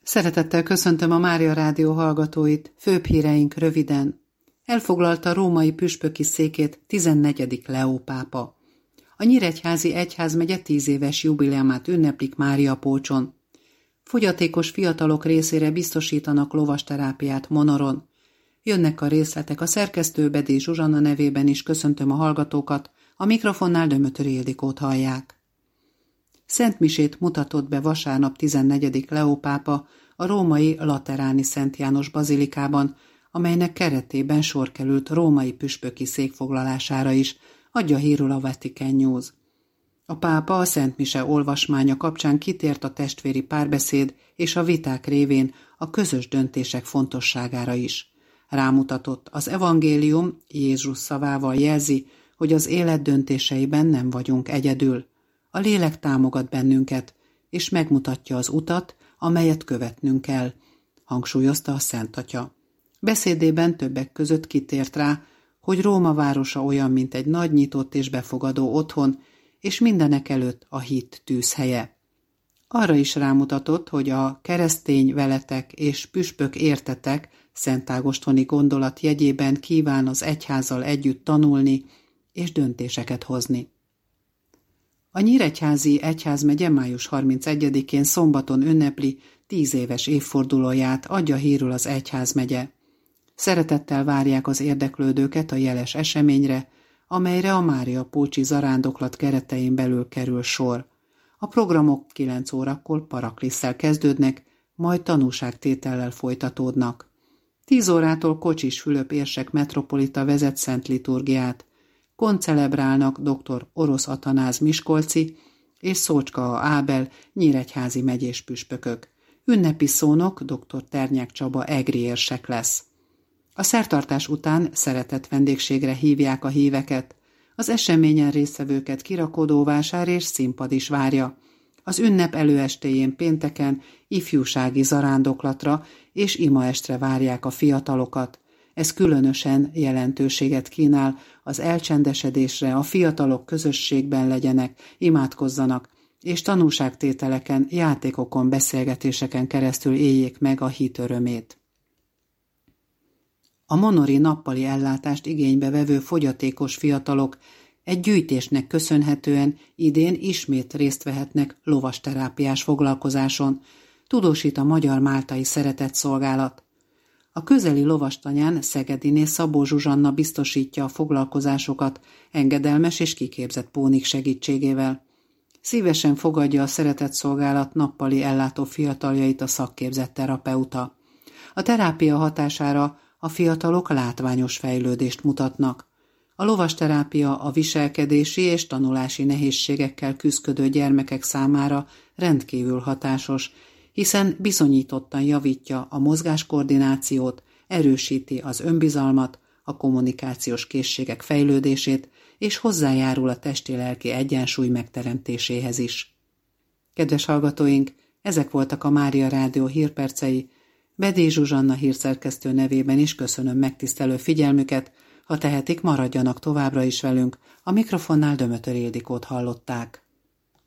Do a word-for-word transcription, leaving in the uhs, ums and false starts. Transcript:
Szeretettel köszöntöm a Mária Rádió hallgatóit, főbb híreink röviden. Elfoglalta római püspöki székét tizennegyedik Leó pápa. A Nyíregyházi egyházmegye tíz éves jubileumát ünneplik Máriapócson. Fogyatékos fiatalok részére biztosítanak lovasterápiát Monoron. Jönnek a részletek, a szerkesztő Bedély Zsuzsanna nevében is köszöntöm a hallgatókat, a mikrofonnál Dömötöri Ildikót hallják. Szentmisét mutatott be vasárnap tizennegyedik Leó pápa a római Lateráni Szent János bazilikában, amelynek keretében sor került római püspöki szék foglalására is, adja hírül a Vatican News. A pápa a szentmise olvasmánya kapcsán kitért a testvéri párbeszéd és a viták révén a közös döntések fontosságára is. Rámutatott, az evangélium Jézus szavával jelzi, hogy az élet döntéseiben nem vagyunk egyedül. A lélek támogat bennünket, és megmutatja az utat, amelyet követnünk kell, hangsúlyozta a Szent Atya. Beszédében többek között kitért rá, hogy Róma városa olyan, mint egy nagy nyitott és befogadó otthon, és mindenek előtt a hit tűzhelye. Arra is rámutatott, hogy a keresztény veletek és püspök értetek szentágostoni gondolat jegyében kíván az egyházzal együtt tanulni és döntéseket hozni. A Nyíregyházi egyházmegye május harmincegyedikén szombaton ünnepli tíz éves évfordulóját, adja hírül az egyházmegye. Szeretettel várják az érdeklődőket a jeles eseményre, amelyre a Máriapócsi zarándoklat keretein belül kerül sor. A programok kilenc órakor paraklisszel kezdődnek, majd tanúságtétellel folytatódnak. tíz órától Kocsis Fülöp érsek metropolita vezet szent liturgiát. Koncelebrálnak dr. Orosz Atanáz miskolci és Szócska Ábel nyíregyházi megyés püspökök. Ünnepi szónok dr. Ternyák Csaba egri érsek lesz. A szertartás után szeretett vendégségre hívják a híveket. Az eseményen résztvevőket kirakodóvásár és színpad is várja. Az ünnep előestéjén pénteken ifjúsági zarándoklatra és imaestre várják a fiatalokat. Ez különösen jelentőséget kínál az elcsendesedésre, a fiatalok közösségben legyenek, imádkozzanak, és tanúságtételeken, játékokon, beszélgetéseken keresztül éljék meg a hit örömét. A monori nappali ellátást igénybe vevő fogyatékos fiatalok egy gyűjtésnek köszönhetően idén ismét részt vehetnek lovasterápiás foglalkozáson, tudósít a Magyar Máltai Szeretetszolgálat. A közeli lovastanyán Szegediné Szabó Zsuzsanna biztosítja a foglalkozásokat engedelmes és kiképzett pónik segítségével. Szívesen fogadja a Szeretetszolgálat nappali ellátó fiataljait a szakképzett terapeuta. A terápia hatására a fiatalok látványos fejlődést mutatnak. A lovasterápia a viselkedési és tanulási nehézségekkel küszködő gyermekek számára rendkívül hatásos, hiszen bizonyítottan javítja a mozgáskoordinációt, erősíti az önbizalmat, a kommunikációs készségek fejlődését, és hozzájárul a testi-lelki egyensúly megteremtéséhez is. Kedves hallgatóink, ezek voltak a Mária Rádió hírpercei. Bedély Zsuzsanna hírszerkesztő nevében is köszönöm megtisztelő figyelmüket, ha tehetik, maradjanak továbbra is velünk, a mikrofonnál Dömötöri Ildikót hallották.